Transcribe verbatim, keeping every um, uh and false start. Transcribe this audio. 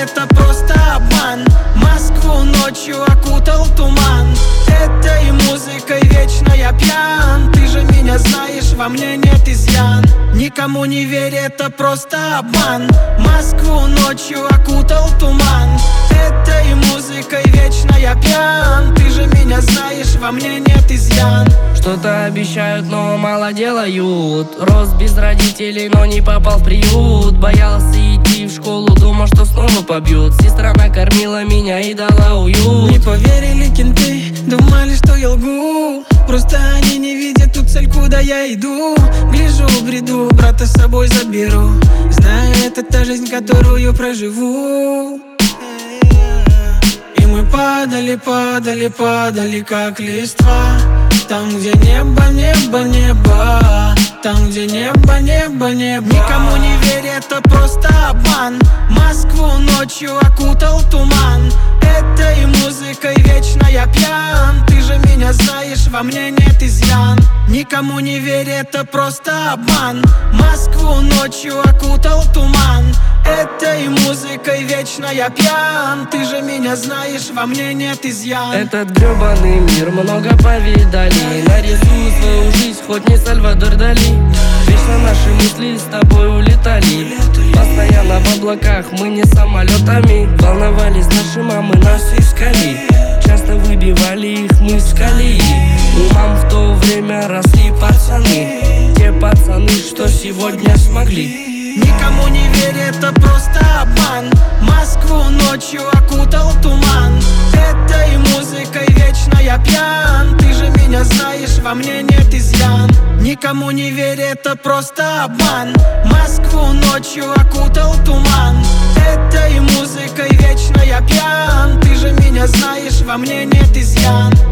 это просто обман. Москву ночью окутал туман. Этой музыкой вечно я пьян. Ты же меня знаешь, во мне нет изъян. Никому не верь, это просто обман. Москву ночью окутал туман. Этой музыкой вечно я пьян. Ты же меня знаешь, во мне нет изъян. Что-то обещают, но мало делают. Рос без родителей, но не попал в приют. Боялся идти в школу, думал, что снова побьют. Сестра накормила меня и дала уют. Не поверили кенты, думали, что я лгу. Просто они не видят ту цель, куда я иду. Гляжу, бреду, брата с собой заберу. Знаю, это та жизнь, которую проживу. И мы падали, падали, падали, как листва. Там, где небо, небо, небо. Там, где небо, небо, небо. Никому не верь, это просто обман. Москву ночью окутал туман. Этой музыкой вечно я пьян. Ты же меня знаешь, во мне нет изъян. Никому не верь, это просто обман. Москву ночью окутал туман. Этой музыкой вечно я пьян. Ты же меня знаешь, во мне нет изъян. Этот гребаный мир много повидали. Нарисую свою жизнь, хоть не Сальвадор Дали. Вечно наши мысли с тобой улетали. Постоянно в облаках, мы не самолетами. Волновались наши мамы, нас искали. Часто выбивали их мы с колеи. У мам в то время росли пацаны. Те пацаны, что сегодня смогли. Никому не верь, это просто обман. Москву ночью окутал туман. Этой музыкой вечно я пьян. Ты же меня знаешь, во мне нет изъян. Никому не верь, это просто обман. Москву ночью окутал туман. Этой музыкой вечно я пьян. Ты же меня знаешь, во мне нет изъян.